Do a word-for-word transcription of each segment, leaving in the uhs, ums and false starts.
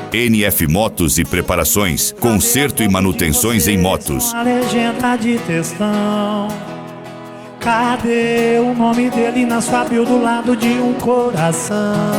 N F Motos e Preparações, conserto e manutenções em motos. Uma legenda de textão. Cadê o nome dele na sua bio do lado de um coração?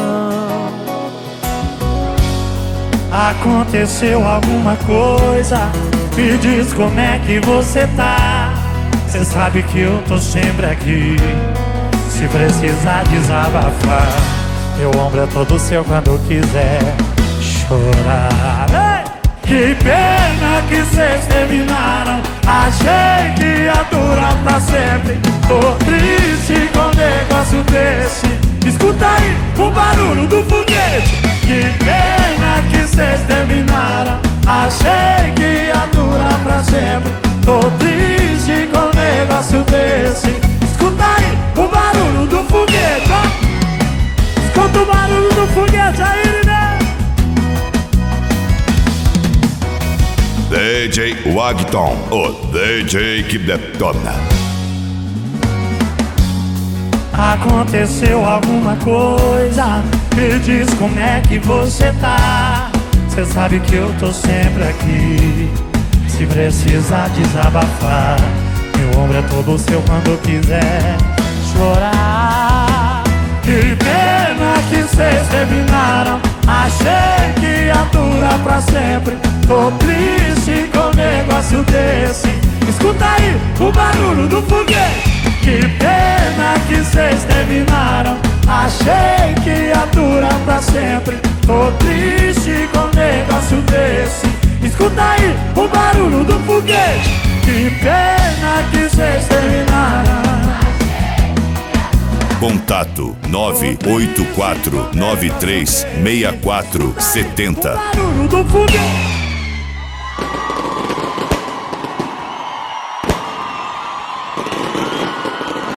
Aconteceu alguma coisa? Me diz como é que você tá. Cê sabe que eu tô sempre aqui, se precisar desabafar. Meu ombro é todo seu quando quiser chorar. Ei! Que pena que cês terminaram. Achei que ia durar pra sempre. Tô triste com um negócio desse. Escuta aí o barulho do foguete. Que pena que cês terminaram. Achei que ia durar pra sempre. Tô triste com um negócio desse. Escuta aí o barulho do foguete, ó. Escuta o barulho do foguete aí, né? D J Wagton, o D J que detona. Aconteceu alguma coisa? Me diz como é que você tá. Cê sabe que eu tô sempre aqui, se precisar desabafar. Meu ombro é todo seu quando quiser chorar. Que pena que cês terminaram. Achei que ia durar pra sempre. Tô triste com um negócio desse. Escuta aí o barulho do foguete. Que pena que cês terminaram. Achei que ia durar pra sempre. Tô triste com um negócio desse. Escuta aí o barulho do foguete. Que pena que cês terminaram. Contato nove oito quatro nove três seis quatro sete zero. O barulho do foguete.